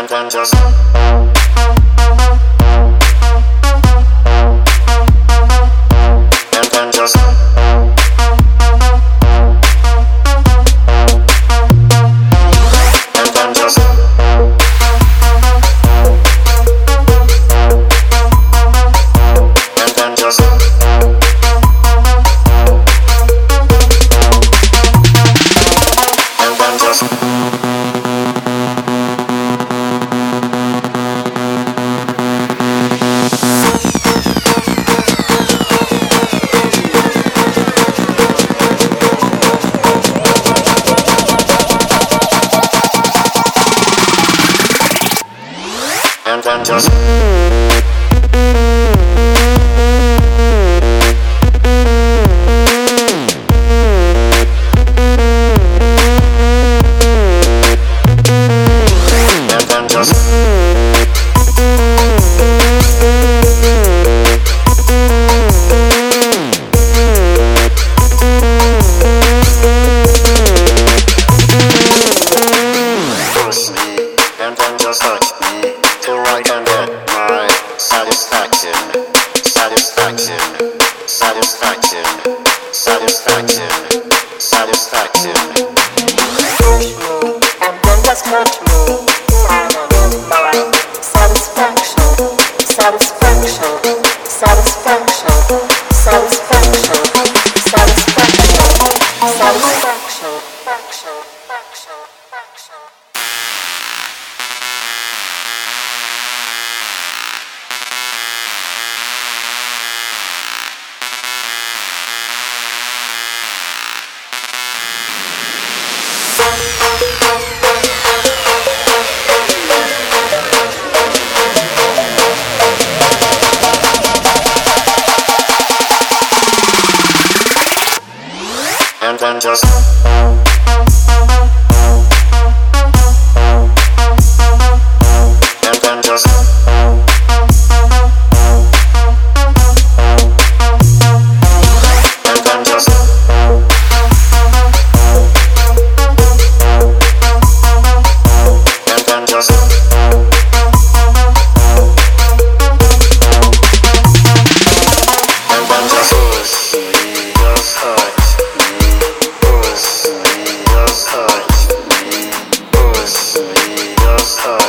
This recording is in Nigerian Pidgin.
and then just and then just and then just and then just and then just and then just and then just push me and then just touch me till I can get my satisfaction, satisfaction, satisfaction, satisfaction, satisfaction. Push me and then just touch me till I can get my satisfaction, satisfaction, satisfaction, satisfaction, satisfaction, satisfaction, faction, faction, faction. And then just and then just and then just and then just and then just push me, just touch me, push me, just touch me, push me, just touch